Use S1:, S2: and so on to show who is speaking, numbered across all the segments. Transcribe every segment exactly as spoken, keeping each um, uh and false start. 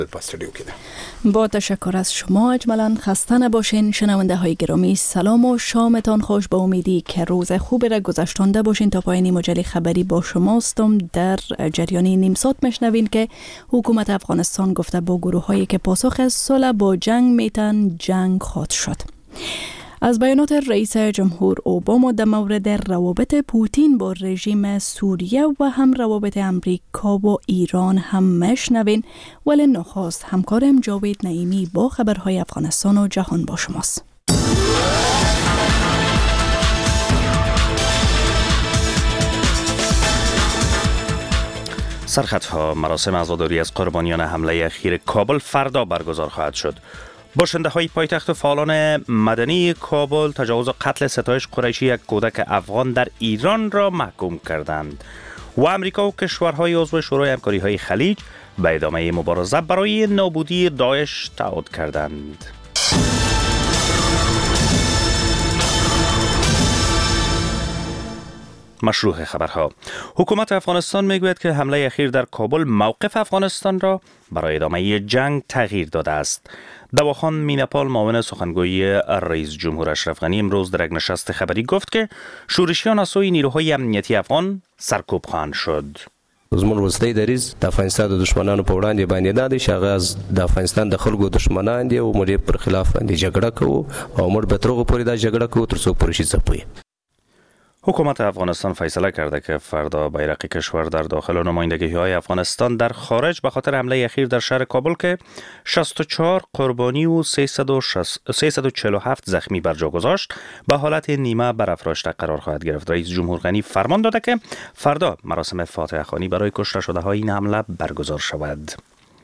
S1: با تشکر از شما اجمالاً. خسته نباشین شنونده های گرامی. سلام و شامتان خوش. با امیدی که روز خوبی را گذشتانده باشین. تا پایان مجله خبری با شماستم. در جریان نیم ساعت میشنوین که حکومت افغانستان گفته با گروه هایی که پاسخ از صلح با جنگ میتن جنگ خواهد شد. از بیانات رئیس جمهور اوباما در مورد روابط پوتین با رژیم سوریه و هم روابط امریکا و ایران هم مشنوین، ولی نخست همکارم جاوید نعیمی با خبرهای افغانستان و جهان با شماست.
S2: سرخطها: مراسم عزاداری از قربانیان حمله اخیر کابل فردا برگزار خواهد شد. باشنده های پایتخت و فعالان مدنی کابل تجاوز و قتل ستایش قریشی یک کودک افغان در ایران را محکوم کردند و امریکا و کشورهای عضو شورای همکاری های خلیج به ادامه مبارزه برای نابودی داعش تعهد کردند. مشروع خبرها: حکومت افغانستان میگوید که حمله اخیر در کابل موقف افغانستان را برای ادامه جنگ تغییر داده است. دواخان میناپال معاون سخنگوی رئیس جمهور اشرف غنی امروز در یک نشست خبری گفت که شورشیان از سوی نیروهای امنیتی افغان سرکوب خواهند شد.
S3: زموږ وروستی دریځ د افغانستان د دشمنانو په وړاندې باندې دا دی چې هغه د افغانستان د خلکو دشمنان دي او موږ پر خلاف باندې جګړه کوو او موږ به تر هغو پورې دا جګړه کوو تر څو پوره شي ځپوي.
S2: حکومت افغانستان فیصله کرده که فردا بیرق کشور در داخل و نمایندگی های افغانستان در خارج به خاطر حمله اخیر در شهر کابل که شصت و چهار قربانی و سیصد و چهل و هفت زخمی بر جا گذاشت به حالت نیمه برافراشته قرار خواهد گرفت. رئیس جمهور غنی فرمان داده که فردا مراسم فاتحه خوانی برای کشته شده های این حمله برگزار شود.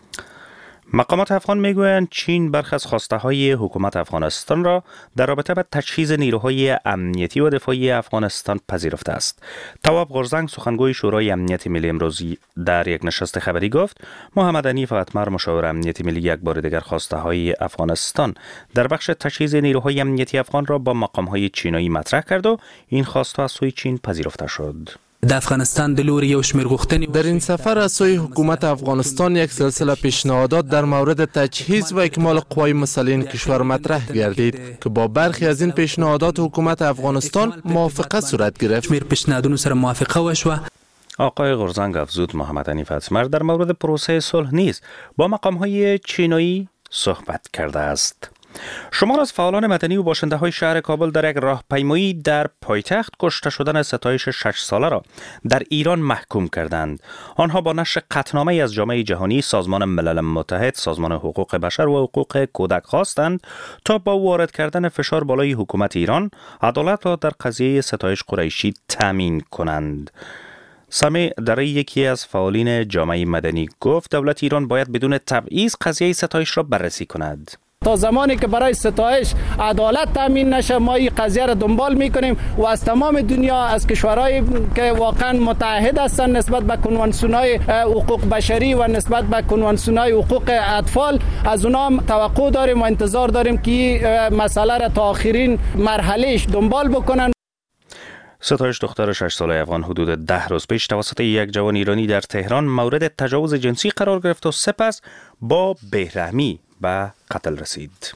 S2: مقامات افغان میگویند چین برخی از خواسته های حکومت افغانستان را در رابطه با تجهیز نیروهای امنیتی و دفاعی افغانستان پذیرفته است. تواب غرزنگ سخنگوی شورای امنیت ملی امروزی در یک نشست خبری گفت محمد حنیف اتمر مشاور امنیت ملی یک بار دیگر خواسته های افغانستان در بخش تجهیز نیروهای امنیتی افغان را با مقام های چینی مطرح کرد و این خواسته از سوی چین پذیرفته شد.
S4: د افغانستان د لوري یو شمېر غوښتنې
S5: در این سفر از سوی حکومت افغانستان یک سلسله پیشنهادات در مورد تجهیز و اکمال قوای مسلحین کشور مطرح گردید که با برخی از این پیشنهادات حکومت افغانستان موافقه صورت گرفت.
S4: شمېر پیشنهادونو سره موافقه وشوه.
S2: آقای غرزنگ افزود محمد حنیف اتمر در مورد پروسه صلح نیز با مقام‌های چینی صحبت کرده است. شمار از فعالان مدنی و باشنده های شهر کابل در یک راهپیمایی در پایتخت کشته شدن ستایش شش ساله را در ایران محکوم کردند. آنها با نشر قطعنامه از جامعه جهانی، سازمان ملل متحد، سازمان حقوق بشر و حقوق کودک خواستند تا با وارد کردن فشار بالای حکومت ایران عدالت را در قضیه ستایش قریشی تامین کنند. سمی در یکی از فعالین جامعه مدنی گفت دولت ایران باید بدون تبعیض قضیه ستایش را بررسی کند.
S6: تا زمانی که برای ستایش عدالت تامین نشه ما این قضیه را دنبال میکنیم و از تمام دنیا، از کشورهایی که واقعا متحد هستند نسبت به کنوانسیون‌های حقوق بشری و نسبت به کنوانسیون‌های حقوق اطفال، از اونها هم توقع داریم و انتظار داریم که این مسئله را تا آخرین مرحلهش دنبال بکنن.
S2: ستایش دختر شش ساله افغان حدود ده روز پیش توسط یک جوان ایرانی در تهران مورد تجاوز جنسی قرار گرفت و سپس با بیرحمی به قتل رسید.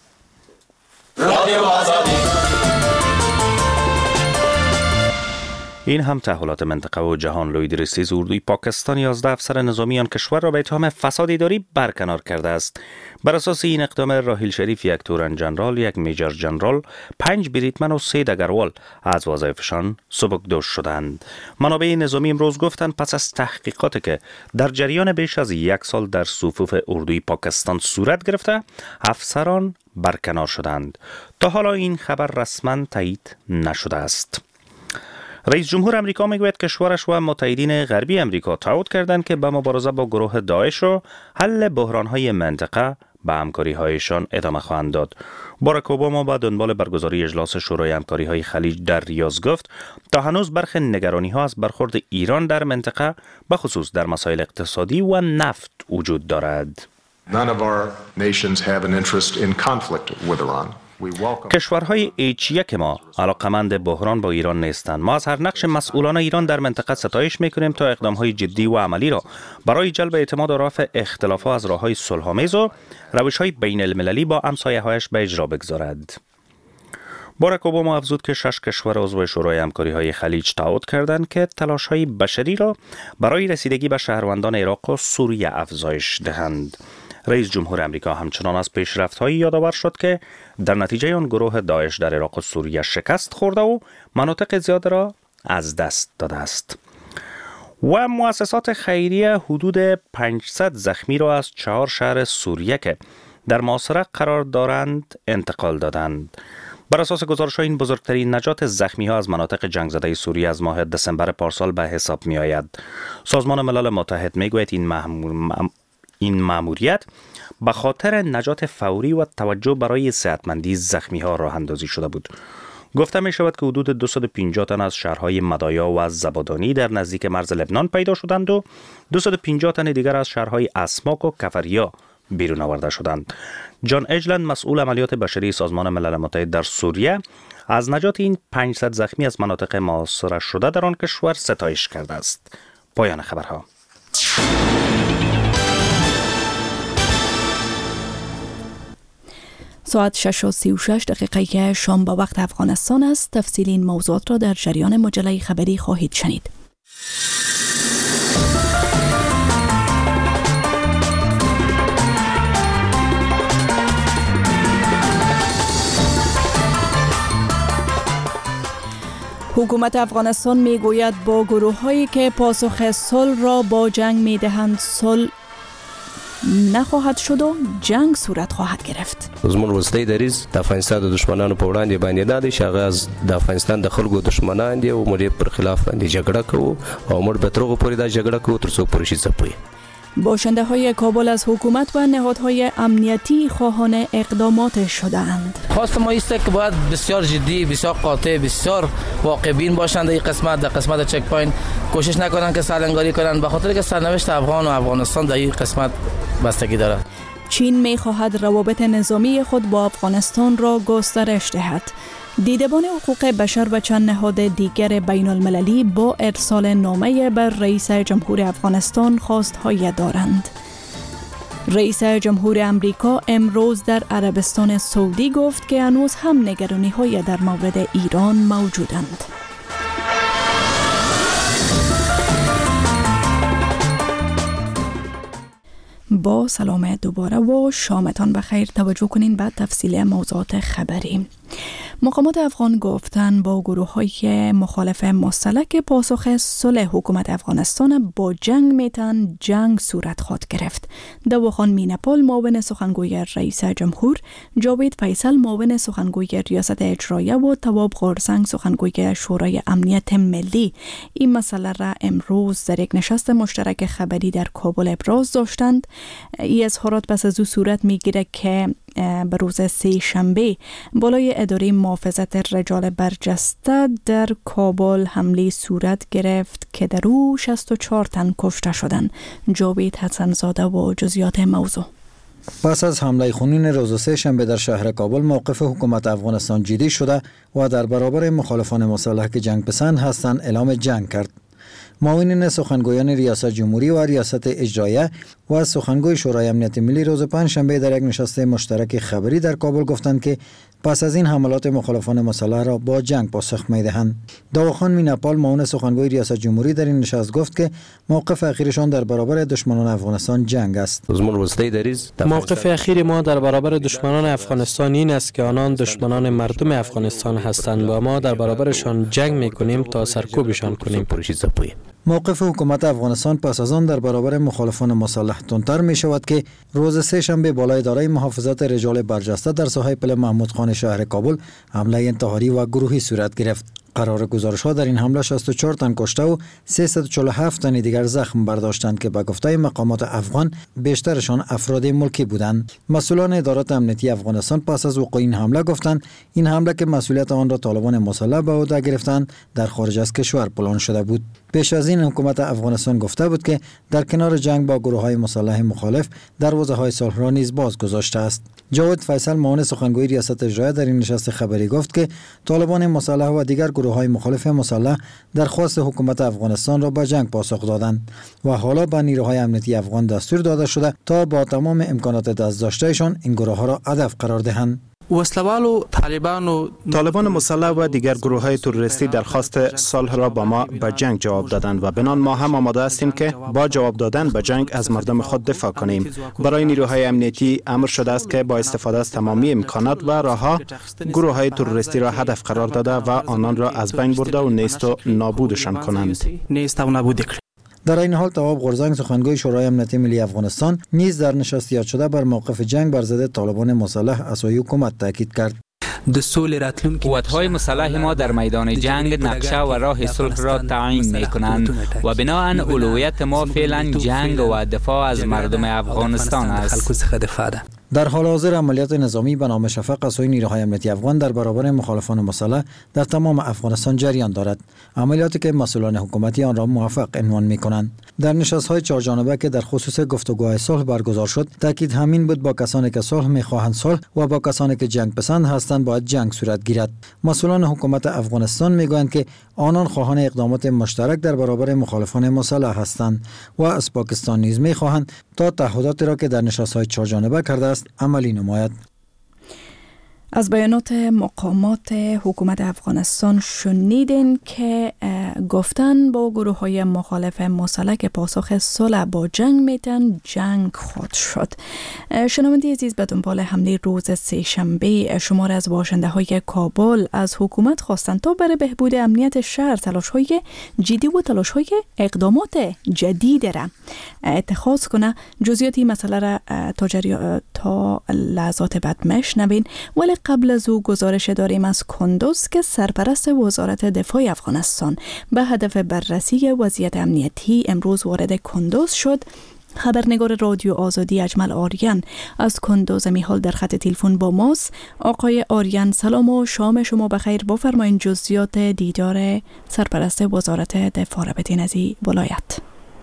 S2: این هم تحولات منطقه و جهان. لوید ریستیز اردوی پاکستان یازده افسر نظامی آن کشور را به اتهام فساد اداری برکنار کرده است. بر اساس این اقدام راحیل شریف، یک تورن جنرال، یک میجر جنرال، پنج بریتمن و سه دگروال از وظایفشان سبکدوش شدند. منابع نظامی امروز گفتند پس از تحقیقاتی که در جریان بیش از یک سال در صفوف اردوی پاکستان صورت گرفته، افسران برکنار شدند. تا حالا این خبر رسما تایید نشده است. رئیس جمهور امریکا میگوید کشورش و متحدین غربی امریکا تعهد کردند که به مبارزه با گروه داعش و حل بحران‌های منطقه به همکاری‌هایشان ادامه خواهند داد. باراک اوباما با دنبال برگزاری اجلاس شورای همکاری‌های خلیج در ریاض گفت تا هنوز برخی نگرانی‌ها از برخورد ایران در منطقه به خصوص در مسائل اقتصادی و نفت وجود دارد.
S7: None of our nations have an interest in conflict with Iran.
S2: کشورهای هیچ یک ما علاقمند بحران با ایران نیستند. ما از هر نقش مسئولان ایران در منطقه ستایش میکنیم تا اقدامهای جدی و عملی را برای جلب اعتماد و رفع اختلافات از راههای صلح‌آمیز و روش‌های بین المللی با همسایه‌هایش به اجرا بگذارد. باراک اوباما افزود که شش کشور عضو شورای همکاری‌های خلیج تعهد کردند که تلاش‌های بشری را برای رسیدگی به شهروندان عراق و سوریه افزایش دهند. رئیس جمهور امریکا همچنان از پیشرفت‌هایی یادآور شد که در نتیجه آن گروه داعش در عراق و سوریه شکست خورده و مناطق زیاد را از دست داده است. و مؤسسات خیریه حدود پانصد زخمی را از چهار شهر سوریه که در محاصره قرار دارند انتقال دادند. بر اساس گزارش‌ها این بزرگترین نجات زخمی‌ها از مناطق جنگ زده سوریه از ماه دسامبر پارسال به حساب می‌آید. سازمان ملل متحد می‌گوید این مأمور این مأموریت به خاطر نجات فوری و توجه برای صحتمندی زخمی‌ها راه اندازی شده بود. گفته می شود که حدود دویست و پنجاه تن از شهرهای مدایا و زبادانی در نزدیک مرز لبنان پیدا شدند و دویست و پنجاه تن دیگر از شهرهای اسماک و کفریا بیرون آورده شدند. جان اجلند، مسئول عملیات بشری سازمان ملل متحد در سوریه، از نجات این پانصد زخمی از مناطق محاصره شده در آن کشور ستایش کرده است. پایان خبرها.
S1: ساعت شش و سی و شش دقیقه شام با وقت افغانستان است. تفصیل این موضوعات را در جریان مجله خبری خواهید شنید. حکومت افغانستان می گوید با گروه هایی که پاسخ صلح را با جنگ می دهند صلح نخواهد شد و جنگ صورت خواهد گرفت.
S3: زمون وسلې دریز د افغانستان د دشمنانو په وړاندې باندې دا دي چې هغه از د افغانستان د خلکو دشمنان دي او موږ پر خلاف باندې جګړه کوو او موږ به تر هغه پورې دا جګړه کوو تر څو پوره شي ځپوي.
S1: باشنده های کابل از حکومت و نهادهای امنیتی خواهان اقدامات شدند.
S7: خواست ما است که باید بسیار جدی، بسیار قاطع، بسیار واقع بین باشند. این قسمت در قسمت چک پوینت کوشش نکنند که سرلنگاری کنند، به خاطر که سرنوشت افغان و افغانستان در این قسمت بستگی دارد.
S1: چین می خواهد روابط نظامی خود با افغانستان را گسترش دهد. دیدبان حقوق بشر و چند نهاد دیگر بین المللی با ارسال نامه بر رئیس جمهور افغانستان خواستهای دارند. رئیس جمهور امریکا امروز در عربستان سعودی گفت که هنوز هم نگرانی‌های در مورد ایران موجودند. با سلام دوباره و شامتان بخیر. توجه کنین بعد تفصیل موضوعات خبری. مقامات افغان گفتن با گروه های مخالف مسلح که پاسخ صلح حکومت افغانستان با جنگ میتن جنگ صورت خواهد گرفت. دواخان مینپال معاون سخنگوی رئیس جمهور، جاوید فیصل معاون سخنگوی ریاست اجرایه و تواب غورسنگ سخنگوی شورای امنیت ملی این مسئله را امروز در یک نشست مشترک خبری در کابل ابراز داشتند. این اظهارات پس از او صورت میگیره که به روز سه شنبه بالای اداره محافظت رجال برجسته در کابل حمله صورت گرفت که در او شصت و چهار تن کشته شدند. جاوید حسن‌زاده و جزئیات موضوع.
S8: پس از حمله خونین روز سه شنبه در شهر کابل موقف حکومت افغانستان جدی شده و در برابر مخالفان مسلح که جنگ پسند هستند اعلام جنگ کرد. معاونین سخنگویان ریاست جمهوری و ریاست اجرایه و سخنگوی شورای امنیت ملی روز پنجشنبه در یک نشست مشترک خبری در کابل گفتند که پس از این حملات مخالفان مسلح را با جنگ پاسخ می‌دهند. داوخان مینپال معاون سخنگوی ریاست جمهوری در این نشست گفت که موقف اخیرشان در برابر دشمنان افغانستان جنگ است.
S9: موقف اخیر ما در برابر دشمنان افغانستان این است که آنان دشمنان مردم افغانستان هستند و ما در برابرشان جنگ می‌کنیم تا سرکوبشان کنیم.
S8: موقف حکومت افغانستان پس از آن در برابر مخالفان مسلح تندتر می شود که روز سه شنبه بالای اداره محافظت رجال برجسته در ساحه پل محمود خان شهر کابل حمله انتحاری و گروهی صورت گرفت. قرار گزارش‌ها در این حمله شصت و چهار تن کشته و سیصد و چهل و هفت تن دیگر زخم برداشتند که به گفته مقامات افغان بیشترشان افراد ملکی بودند. مسئولان ادارات امنیتی افغانستان پس از وقوع این حمله گفتند این حمله که مسئولیت آن را طالبان مسلح به عهده گرفتند در خارج از کشور پلان شده بود. پیش از این حکومت افغانستان گفته بود که در کنار جنگ با گروه‌های مسلح مخالف دروازه‌های صلح را نیز باز گذاشته است. جاوید فیصل معاون سخنگوی ریاست اجرایی در این نشست خبری گفت که طالبان مسلح و دیگر گروه‌های مخالف مسلح درخواست حکومت افغانستان را به جنگ پاسخ دادند و حالا به نیروهای امنیتی افغان دستور داده شده تا با تمام امکانات دست داشتهشان این گروه‌ها را هدف قرار دهند.
S10: وسلوالو طالبان و
S11: طالبان مسلح و دیگر گروه‌های تروریستی درخواست صلح را با ما به جنگ جواب دادند و بنان ما هم آماده هستیم که با جواب دادن به جنگ از مردم خود دفاع کنیم. برای نیروهای امنیتی امر شده است که با استفاده از تمامی امکانات و راه‌ها گروه‌های تروریستی را هدف قرار داده و آنان را از بین برده و نیست و نابودشان کنند.
S10: نیست و نابود کنند.
S8: در این حال تواب غورزنگ سخنگوی شورای امنیتی ملی افغانستان نیز در نشست یاد شده بر موقف جنگ بر ضد طالبان مسلح اساسی حکومت تاکید کرد.
S12: قوت‌های مسلح ما در میدان جنگ نقشه و راه صلح را تعیین می‌کنند و بناهن اولویت ما فعلا جنگ و دفاع از مردم افغانستان است.
S8: در حال حاضر عملیات نظامی به نام شفق از سوی نیروهای امنیتی افغان در برابر مخالفان مسلح در تمام افغانستان جریان دارد. عملیاتی که مسئولان حکومتی آن را موفق عنوان می‌کنند. در نشست‌های چهار جانبه که در خصوص گفتگوهای صلح برگزار شد، تاکید همین بود با کسانی که صلح می‌خواهند صلح و با کسانی که جنگ پسند هستند باید جنگ صورت گیرد. مسئولان حکومت افغانستان می‌گویند که آنان خواهان اقدامات مشترک در برابر مخالفان مسلح هستند و از پاکستان نیز می‌خواهند تا تعهداتی را که در نشست‌های چهار جانبه کرده است عملی نماید.
S1: از بیانات مقامات حکومت افغانستان شنیدین که گفتن با گروه های مخالف مسلح که پاسخ صلح با جنگ میتن جنگ خود شد. شنونده عزیز، به دنبال حمله روز سه شنبه شمار از باشنده های کابل از حکومت خواستند تا برای بهبود امنیت شهر تلاش های جدی و تلاش های اقدامات جدید را اتخاذ کنه. جزئیات این مسئله را تا, جری... تا لحظات بعد میشنوین، ولی قبل از او گزارش داریم از کندوز که سرپرست وزارت دفاع افغانستان به هدف بررسی وضعیت امنیتی امروز وارد کندوز شد. خبرنگار رادیو آزادی اجمل آریان از کندوز میحال در خط تلفن با ماست. آقای آریان سلام و شام شما بخیر. بفرمایید جزئیات دیدار سرپرست وزارت دفاع را بدین از این ولایت.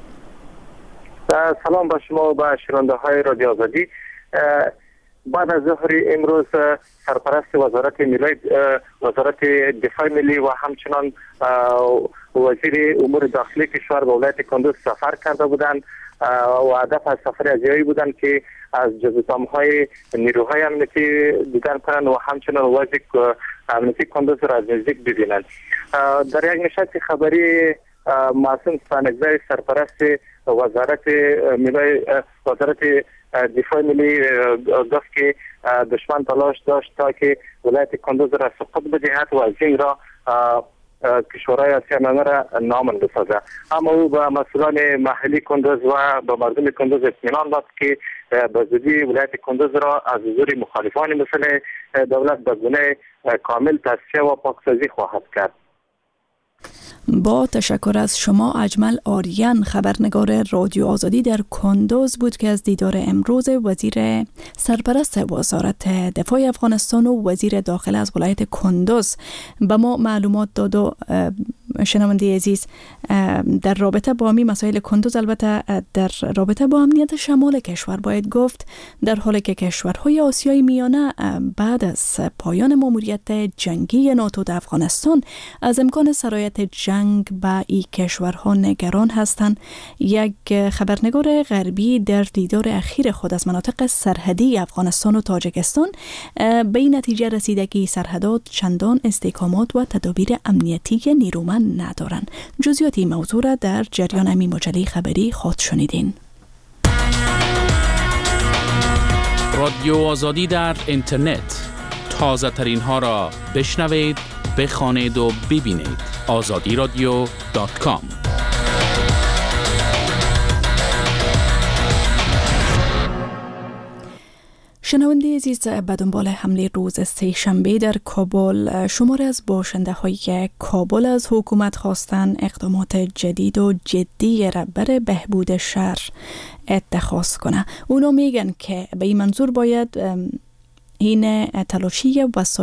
S13: سلام با شما و با شنونده های رادیو آزادی. بعد از ظهر امروز سرپرست وزارت ملی وزارت دفاع ملی و همچنان وزیر امور داخلی کشور به ولایت کندوز سفر کرده بودند و هدف از سفر ازیایی بودند که از جزئیات‌های نیروهای امنیتی دیدن کنند و همچنان وضع امنیتی کندوز را از نزدیک ببینند. در یک نشست خبری معصوم سانگزای سرپرست وزارت ملی وزارت دفاع ملی گفت که دشمن تلاش داشت تا که ولایت کندوز را سقوط بدهد و از این را کشورهای آسیا میانه را نامن بسازد. اما او به مسئولان محلی کندوز و به مردم کندوز اطمینان داد که به زودی ولایت کندوز را از حضور مخالفان مسلح دولت به گونه کامل تصفیه و پاکسازی خواهد کرد.
S1: با تشکر از شما. اجمل آریان خبرنگار رادیو آزادی در کندوز بود که از دیدار امروز وزیر سرپرست وزارت دفاع افغانستان و وزیر داخله از ولایت کندوز به ما معلومات داد. و شنونده عزیز، در رابطه با می مسائل کندوز، البته در رابطه با امنیت شمال کشور باید گفت در حالی که کشورهای آسیای میانه بعد از پایان ماموریت جنگی ناتو در افغانستان از امکان سرایت جنگ به این کشورها نگران هستند، یک خبرنگار غربی در دیدار اخیر خود از مناطق سرحدی افغانستان و تاجیکستان به این نتیجه رسیده که سرحدات چندان استحکامات و تدابیر امنیتی نیرومند ندارند. جزئیات این موضوع را در جریان امی مجله خبری خواهد شنیدین.
S14: رادیو آزادی در اینترنت، تازه ترین ها را بشنوید، بخوانید و ببینید. آزادی رادیو دات کام.
S1: شنونده عزیز، به دنبال حمله روز سه شنبه در کابل، شماری از باشنده های کابل از حکومت خواستن اقدامات جدید و جدی را برای بهبود شهر اتخاذ کنه. اونا میگن که به این منظور باید این تلاشی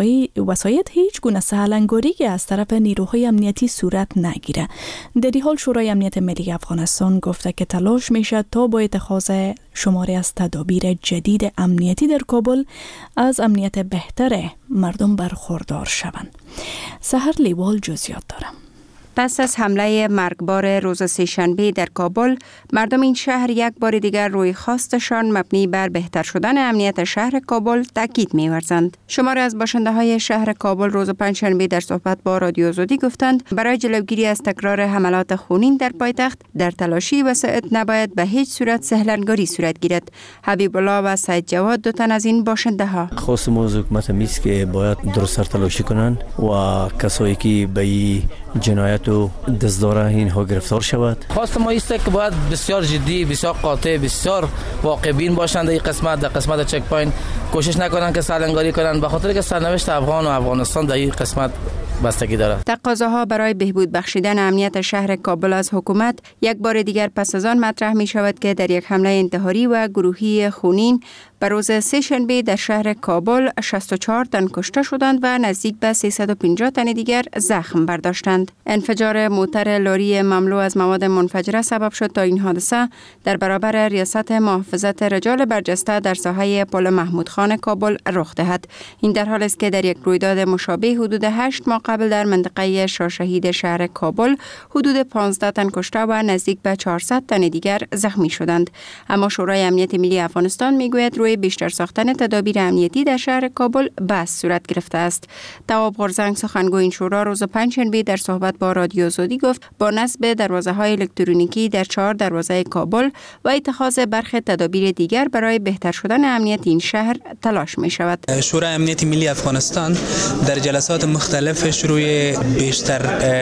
S1: وسایط هیچ گونه سهلنگاری از طرف نیروهای امنیتی صورت نگیره. در این حال شورای امنیت ملی افغانستان گفته که تلاش میشه تا با اتخاذ شماری از تدابیر جدید امنیتی در کابل از امنیت بهتر مردم برخوردار شوند. سحر لیوال جزئیات دارم.
S15: پس از حمله مرگبار روز سه‌شنبه در کابل، مردم این شهر یک بار دیگر روی خواستشان مبنی بر بهتر شدن امنیت شهر کابل تاکید می‌ورزند. شماری از باشنده های شهر کابل روز پنجشنبه در صحبت با رادیو آزادی گفتند برای جلوگیری از تکرار حملات خونین در پایتخت، در تلاشی وسایط نباید به هیچ صورت سهلنگاری صورت گیرد. حبیب الله و سید جواد دو تن از این باشنده ها
S16: خواست موضوع حکومت میست که باید درست تلاشی کنند و کسایی که به جنایت و دزداره اینها گرفتار شود.
S7: خواست ما است که باید بسیار جدی، بسیار قاطع، بسیار واقع بین باشند. این قسمت در قسمت چک پوینت کوشش نکنند که سرلنگاری کنند، به خاطر که سرنوشت افغان و افغانستان در این قسمت بستگی دارد.
S15: تقاضاها برای بهبود بخشیدن امنیت شهر کابل از حکومت یک بار دیگر پس از آن مطرح می شود که در یک حمله انتحاری و گروهی خونین به روز سه شنبه در شهر کابل شصت و چهار تن کشته شدند و نزدیک به سیصد و پنجاه تن دیگر زخم برداشتند. انفجار موتر لاری مملو از مواد منفجره سبب شد تا این حادثه در برابر ریاست محافظت رجال برجسته در ساحه پل محمود خان کابل رخ دهد. این در حالی است که در یک رویداد مشابه حدود هشت ماه قبل در منطقه شاهشهید شهر کابل حدود پانزده تن کشته و نزدیک به چهارصد تن دیگر زخمی شدند. اما شورای امنیت ملی افغانستان میگوید روی بیشتر ساختن تدابیر امنیتی در شهر کابل بحث صورت گرفته است. تواب غرزنگ سخنگوی این شورا روز پنجشنبه در صحبت با رادیو آزادی گفت با نصب دروازه‌های الکترونیکی در چهار دروازه کابل و اتخاذ برخی تدابیر دیگر برای بهتر شدن امنیت این شهر تلاش می شود.
S4: شورای امنیت ملی افغانستان در جلسات مختلفش روی بیشتر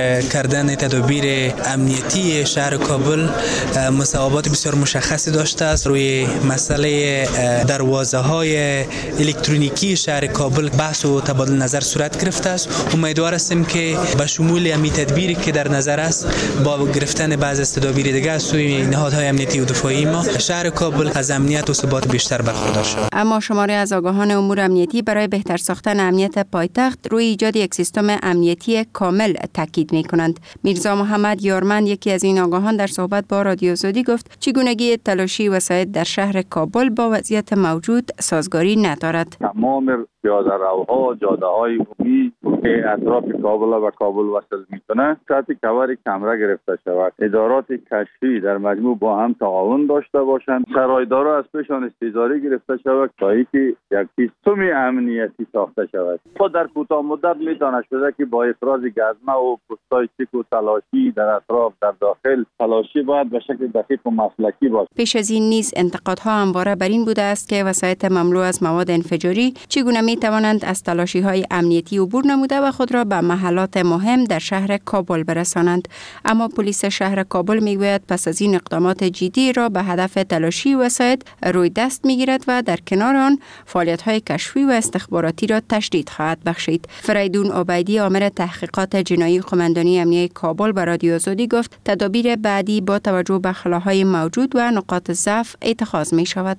S4: کردن تدابیر امنیتی شهر کابل مصوبات بسیار مشخصی داشته است. روی مسئله دروازه‌های الکترونیکی شهر کابل بحث و تبادل نظر صورت گرفته است. امیدوار هستیم که به شمول همین تدبیری که در نظر است با گرفتن بعض از تدابیر دیگر از سوی نهادهای امنیتی و دفاعی ما شهر کابل از امنیت و ثبات بیشتر برخوردار شود.
S15: اما شماری از آگاهان امور امنیتی برای بهتر ساختن امنیت پایتخت روی ایجاد یک سیستم امنیتی کامل تاکید می‌کنند. میرزا محمد یارمند یکی از این آگاهان در صحبت با رادیو آزادی گفت چگونگی تلاشی وسایط در شهر کابل با وضعیت موجود سازگاری ندارد.
S17: تمام پیاده روها، جاده‌های عمومی که اطراف کابل و کابل وصل می‌کنه سطح کور کمره گرفته شود. ادارات کشفی در مجموع با هم تعاون داشته باشند. سرایدارا از پیشان استیزاری گرفته شود تا اینکه یک سیستم امنیتی ساخته شود. خود در کوتاه مدت میتواند شده که با افراز گزمه و پستای چک و تلاشی در اطراف در داخل تلاشی باید به شکل دقیق و مسلکی باشد.
S15: پیش از این نیز انتقادها همواره بر این بوده است که وسایط مملو از مواد انفجاری چگونه می توانند از تلاشی‌های امنیتی عبور نموده و خود را به محلات مهم در شهر کابل برسانند. اما پلیس شهر کابل میگوید پس از این اقدامات جدی را به هدف تلاشی وسایط روی دست میگیرد و در کنار آن فعالیت‌های کشفی و استخباراتی را تشدید خواهد بخشید. فریدون عبیدی عامل تحقیقات جنایی قماندانی امنیه کابل به رادیو آزادی گفت تدابیر بعدی با توجه به خلاهای موجود و نقاط ضعف اتخاذ می شود.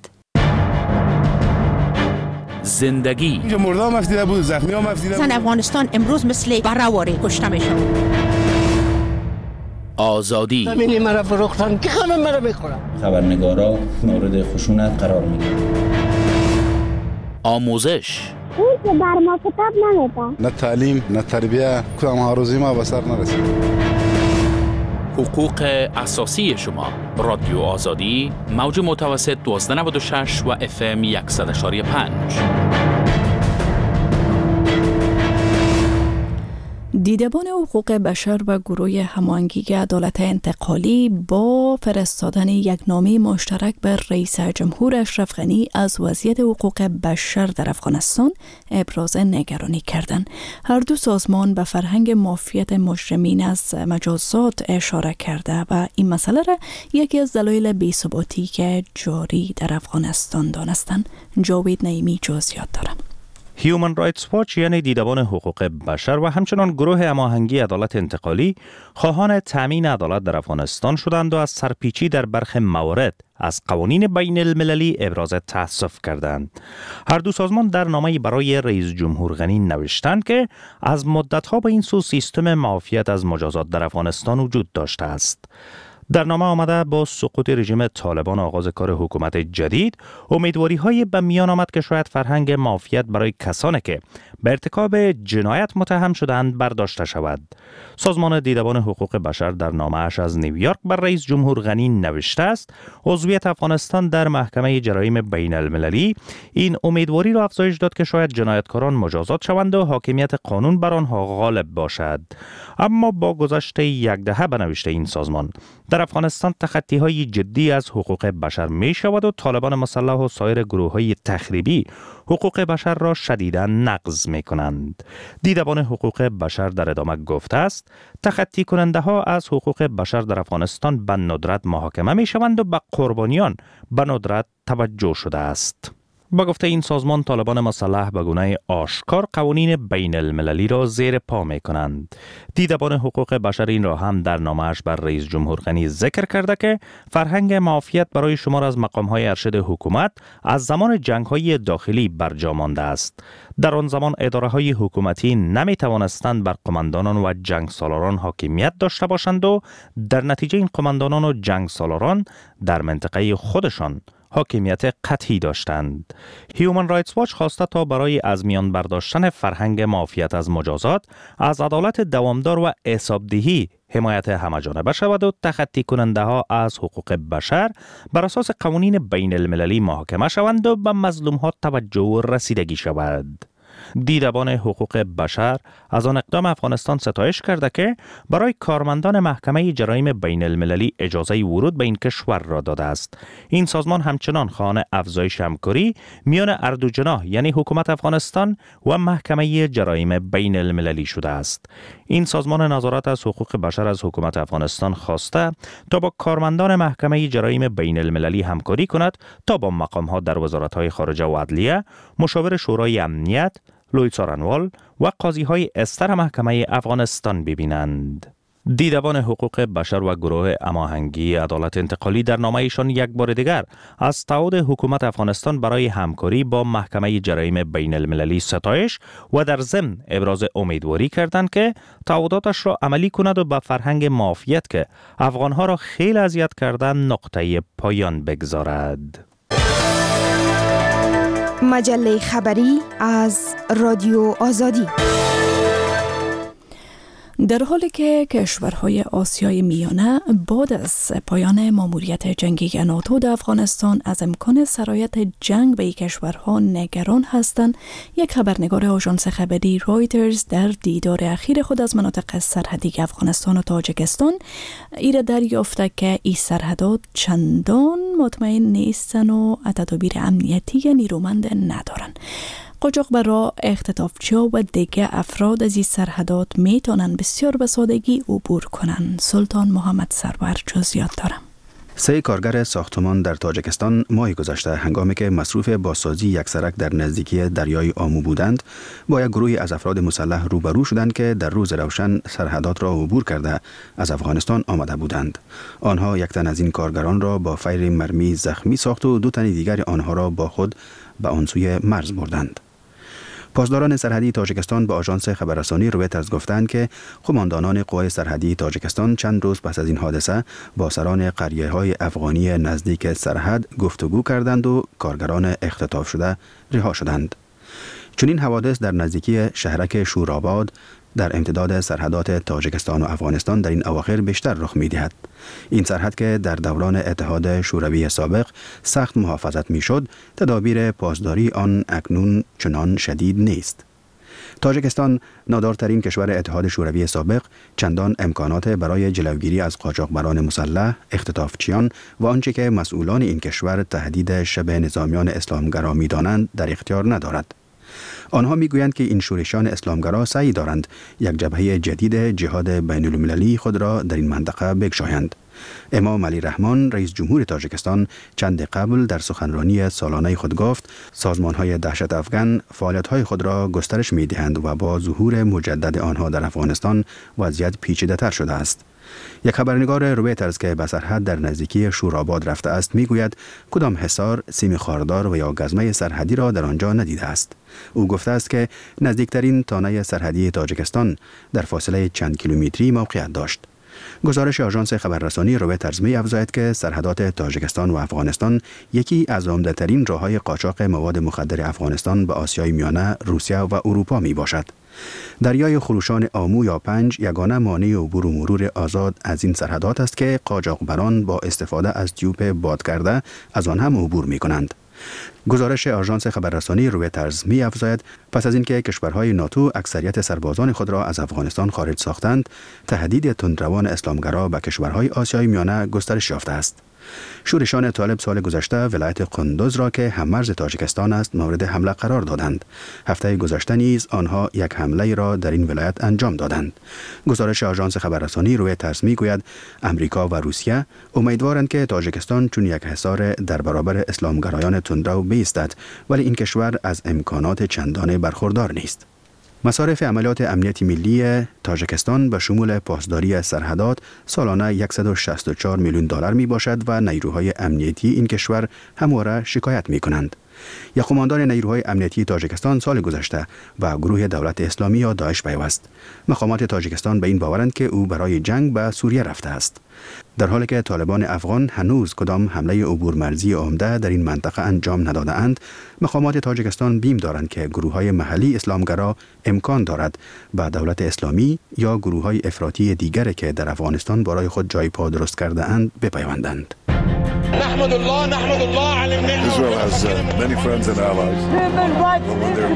S14: زندگی
S18: مرده هم افتیده بود، زخمی هم افتیده بود.
S19: زن افغانستان امروز مثل برهواری کشته می شود.
S14: آزادی
S19: همینی مرا فروختن که همه مرا میخورن.
S20: خبرنگارا مورد خشونت قرار میگیرن.
S14: آموزش
S21: اون که بر ما کتاب نمیده.
S18: نه تعلیم نه تربیه کدام هاروزی ما به سر نرسید.
S14: حقوق اساسی شما. رادیو آزادی موج متوسط دوازده نود و شش و اف ام صد و یک و پنج.
S1: دیدبان حقوق بشر و گروه هماهنگی عدالت انتقالی با فرستادن یک نامه مشترک به رئیس جمهور اشرف غنی از وضعیت حقوق بشر در افغانستان ابراز نگرانی کردند. هر دو سازمان به فرهنگ مافیت مجرمین از مجازات اشاره کرده و این مسئله را یکی از دلایل بی‌ثباتی که جاری در افغانستان دانستند. جاوید نعیمی جزئیات دارد.
S2: هیومن رایتس واچ یعنی دیدبان حقوق بشر و همچنان گروه هماهنگی عدالت انتقالی خواهان تامین عدالت در افغانستان شدند و از سرپیچی در برخی موارد از قوانین بین المللی ابراز تأسف کردند. هر دو سازمان در نامه‌ای برای رئیس جمهور غنی نوشتند که از مدت‌ها به این سو سیستم معافیت از مجازات در افغانستان وجود داشته است. در نامه آمده با سقوط رژیم طالبان آغاز کار حکومت جدید، امیدواری های به میان آمد که شاید فرهنگ معافیت برای کسانی که به ارتکاب جنایت متهم شدند برداشته شود. سازمان دیدبان حقوق بشر در نامه‌اش از نیویورک بر رئیس جمهور غنی نوشته است عضویت افغانستان در محکمه جرایم بین المللی این امیدواری را افزایش داد که شاید جنایتکاران مجازات شوند و حاکمیت قانون بر آنها غالب باشد. اما با گذشت یک دهه به نوشته این سازمان در افغانستان تخطی‌های جدی از حقوق بشر می شود و طالبان مسلح و سایر گروه‌های تخریبی حقوق بشر را شدیداً نقض می کنند. دیدبان حقوق بشر در ادامه گفته است تخطی کننده ها از حقوق بشر در افغانستان به ندرت محاکمه می شوند و به قربانیان به ندرت توجه شده است. با گفته این سازمان طالبان مسلح به گونه آشکار قوانین بین المللی را زیر پا می کنند. دیدبان حقوق بشر این را هم در نامه‌اش بر رئیس جمهور غنی ذکر کرده که فرهنگ معافیت برای شمار از مقام‌های ارشد حکومت از زمان جنگ‌های داخلی برجا مانده است. در آن زمان اداره‌های حکومتی نمی توانستند بر قماندانان و جنگ سالاران حاکمیت داشته باشند و در نتیجه این قماندانان و جنگ سالاران در منطقه خودشان حاکمیت قطعی داشتند. هیومن رایتس واچ خواسته تا برای از میان برداشتن فرهنگ معافیت از مجازات از عدالت دوامدار و حسابدهی حمایت همه‌جانبه شود و تخطی کننده ها از حقوق بشر بر اساس قوانین بین المللی محاکمه شوند و به مظلوم ها توجه و رسیدگی شود. دیدبان حقوق بشر از آن اقدام افغانستان ستایش کرده که برای کارمندان محکمه جرایم بین المللی اجازه ورود به این کشور را داده است. این سازمان همچنان خواهان افزایش همکاری میان هر دو جناح یعنی حکومت افغانستان و محکمه جرایم بین المللی شده است. این سازمان نظارت از حقوق بشر از حکومت افغانستان خواسته تا با کارمندان محکمه جرایم بین المللی همکاری کند تا با مقام‌ها در وزارت‌های خارجه و عدلیه، مشاور شورای امنیت، لوی څارنوال و قاضی‌های استر محکمه افغانستان ببینند. دیدبان حقوق بشر و گروه هماهنگی عدالت انتقالی در نامه‌ایشان یک بار دیگر از تعهد حکومت افغانستان برای همکاری با محکمه جرایم بین المللی ستایش و در ضمن ابراز امیدواری کردند که تعهداتش را عملی کند و به فرهنگ معافیت که افغانها را خیلی اذیت کردن نقطه پایان بگذارد.
S5: مجله خبری از رادیو آزادی.
S1: در حالی که کشورهای آسیای میانه بعد از پایان ماموریت جنگی ناتو در افغانستان از امکان سرایت جنگ به این کشورها نگران هستند، یک خبرنگار آژانس خبری رایترز در دیدار اخیر خود از مناطق سرحدی افغانستان و تاجیکستان ایره دریافته که این سرحدات چندان مطمئن نیستن و تدابیر امنیتی نیرومند ندارن. قاچاقبرا، اختطافچی‌ها و دیگه افراد از این سرحدات میتونن بسیار به سادگی عبور کنن. سلطان محمد سرور جزئیات دارم.
S22: سه کارگر ساختمان در تاجیکستان ماه گذشته هنگامی که مصروف بازسازی یک سرک در نزدیکی دریای آمو بودند با یک گروهی از افراد مسلح روبرو شدند که در روز روشن سرحدات را عبور کرده از افغانستان آمده بودند. آنها یک تن از این کارگران را با فیر مرمی زخمی ساخت و دو تن دیگر آنها را با خود به آن سوی مرز بردند. پاسداران سرحدی تاجیکستان به آژانس خبررسانی رویترز گفتند که قماندانان قوای سرحدی تاجیکستان چند روز پس از این حادثه با سران قریه‌های افغانی نزدیک سرحد گفتگو کردند و کارگران اختطاف شده رها شدند. چنین حوادث در نزدیکی شهرک شوراباد در امتداد سرحدات تاجیکستان و افغانستان در این اواخر بیشتر رخ می‌دهد. این سرحد که در دوران اتحاد شوروی سابق سخت محافظت می‌شد، تدابیر پاسداری آن اکنون چنان شدید نیست. تاجیکستان نادارترین کشور اتحاد شوروی سابق چندان امکانات برای جلوگیری از قاچاقبران مسلح، اختطافچیان و آنچه که مسئولان این کشور تهدید شبه نظامیان اسلامگرا می‌دانند در اختیار ندارد. آنها میگویند که این شورشان اسلامگرا سعی دارند یک جبهه جدید جهاد بین المللی خود را در این منطقه بگشایند. امام علی رحمان رئیس جمهور تاجیکستان چند قبل در سخنرانی سالانه خود گفت سازمان‌های دهشت افغان فعالیت‌های خود را گسترش می‌دهند و با ظهور مجدد آنها در افغانستان وضعیت پیچیده‌تر شده است. یک خبرنگار رویترز که به سرحد در نزدیکی شورآباد رفته است میگوید کدام حصار، سیم خاردار و یا گزمه سرحدی را در آنجا ندیده است. او گفته است که نزدیکترین تانه سرحدی تاجیکستان در فاصله چند کیلومتری موقعیت داشت. گزارش آژانس خبررسانی رویترز می افزاید که سرحدات تاجیکستان و افغانستان یکی از عمده‌ترین راه‌های قاچاق مواد مخدر افغانستان به آسیای میانه، روسیه و اروپا می باشد. دریای خروشان آمو یا پنج یگانه مانع عبور و مرور آزاد از این سرحدات است که قاچاقبران با استفاده از تیوب باد کرده از آن هم عبور می کنند. گزارش آژانس خبررسانی رویترز می افزاید پس از اینکه کشورهای ناتو اکثریت سربازان خود را از افغانستان خارج ساختند، تهدید تندروان اسلامگرا به کشورهای آسیای میانه گسترش یافته است. شورشان طالب سال گذشته ولایت قندوز را که هممرز تاجیکستان است مورد حمله قرار دادند. هفته گذشته نیز آنها یک حمله را در این ولایت انجام دادند. گزارش آژانس خبررسانی رویترز میگوید امریکا و روسیه امیدوارند که تاجیکستان چون یک حصار در برابر اسلامگرایان تندرو بایستد، ولی این کشور از امکانات چندانه برخوردار نیست. مصارف عملیات امنیتی ملی تاجیکستان به شمول پاسداری سرحدات سالانه صد و شصت و چهار میلیون دلار می باشد و نیروهای امنیتی این کشور همواره شکایت می کنند. یک قماندان نیروهای امنیتی تاجیکستان سال گذشته و گروه دولت اسلامی یا داعش پیوست. مقامات تاجیکستان به این باورند که او برای جنگ به سوریه رفته است. در حالی که طالبان افغان هنوز کدام حمله عبور مرزی عمده در این منطقه انجام نداده اند، مقامات تاجیکستان بیم دارند که گروه‌های محلی اسلامگرا امکان دارد به دولت اسلامی یا گروه‌های افراطی دیگری که در افغانستان برای خود جای پا درست کرده اند بپیوندند.
S3: نحمد الله نحمد الله على النعمة. Israel has uh, many friends and allies. But when they're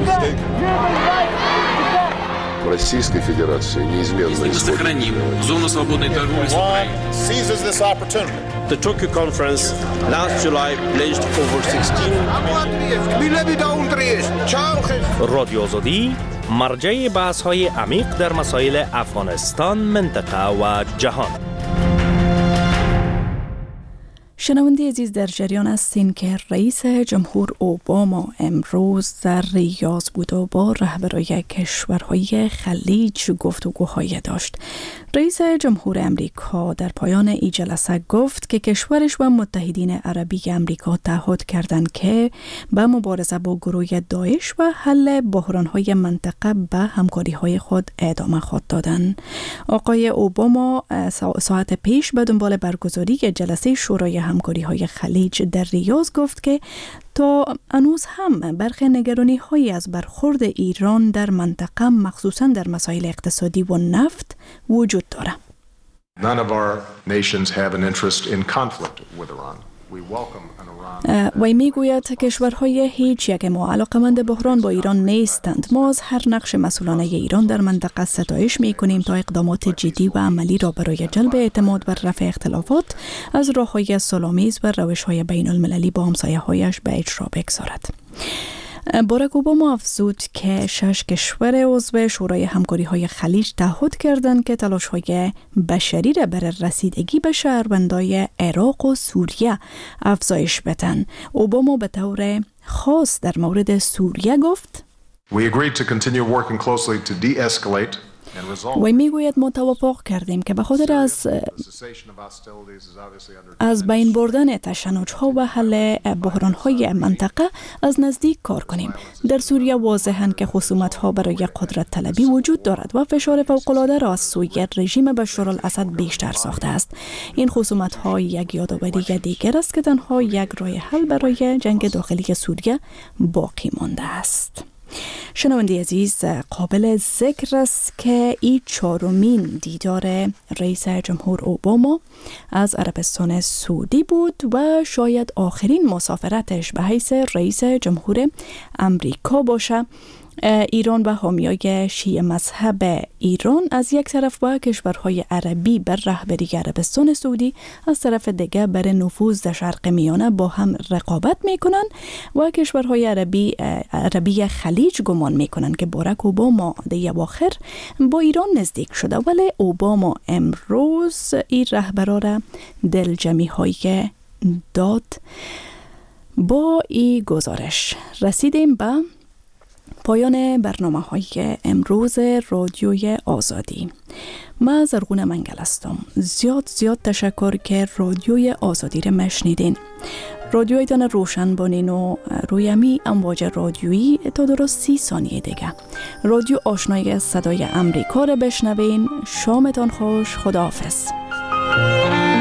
S3: mistaken. Российской Федерации неизменно
S6: сохраним зону свободной торговли с Украиной.
S3: Seizes this opportunity.
S23: The Tokyo conference last July pledged over sixteen
S2: رادیو آزادی مرجع بحث‌های عمیق در مسائل افغانستان، منطقه و جهان.
S1: شنونده عزیز، در جریان هستین که رئیس جمهور اوباما امروز در ریاض بود و با رهبرای کشورهای خلیج گفتگوهای داشت. رئیس جمهور امریکا در پایان این جلسه گفت که کشورش و متحدین عربی امریکا تعهد کردند که به مبارزه با گروه داعش و حل بحرانهای منطقه به همکاریهای خود ادامه خواهد دادند. آقای اوباما ساعت پیش به دنبال برگزاری جلسه شورای همکاری‌های خلیج در ریاض گفت که تا هنوز هم برخی نگرانی‌هایی از برخورد ایران در منطقه مخصوصاً در مسائل اقتصادی و نفت وجود دارد.
S3: None of our nations have an interest in conflict with Iran. We welcome an Iran.
S1: وی میگوید کشورهای هیچ یک ما علاقمند بحران با ایران نیستند. ما از هر نقش مسئولانه ایران در منطقه ستایش میکنیم تا اقدامات جدی و عملی را برای جلب اعتماد و رفع اختلافات از راههای صلح‌آمیز و روش‌های بین المللی با همسایه‌هایش به اجرا بگذارد. باراک اوباما افزود که شش کشور عضو شورای همکاری‌های خلیج تعهد کردند که تلاش‌های بشری را برای رسیدگی به شهروندان عراق و سوریه افزایش بدن. اوباما به طور خاص در مورد سوریه گفت:
S3: We agreed to continue working closely to de-escalate.
S1: وی میگوید ما توافق کردیم که به خاطر از از بین بردن تشنج‌ها و حل بحران‌های منطقه از نزدیک کار کنیم. در سوریه واضحاً که خصومت‌ها برای قدرت طلبی وجود دارد و فشار فوق‌العاده را از سوی رژیم بشارالاسد بیشتر ساخته است. این خصومت‌ها یک یادآوری دیگر است که تنها یک راه حل برای جنگ داخلی سوریه باقی مانده است. شنونده عزیز، قابل ذکر است که این چهارمین دیدار رئیس جمهور اوباما از عربستان سعودی بود و شاید آخرین مسافرتش به حیث رئیس جمهور امریکا باشه. ایران و حامیای شیعه مذهب ایران از یک طرف با کشورهای عربی بر رهبری عربستان سعودی، از طرف دیگر بر نفوذ در شرق میانه با هم رقابت میکنن و کشورهای عربی عربی خلیج گمان میکنن که باراک اوباما در اواخر با ایران نزدیک شده، ولی اوباما امروز این رهبرا را دلجمی های داد. با این گزارش رسیدیم به پایان برنامه های امروز رادیوی آزادی. من زرغون منگل هستم. زیاد زیاد تشکر که رادیوی آزادی را مشنیدین. رادیویتان روشن بانین و روی امی امواج رادیویی تا درست سی ثانیه دیگه. رادیو آشنای صدای امریکا را بشنوین. شامتان خوش. خداحافظ.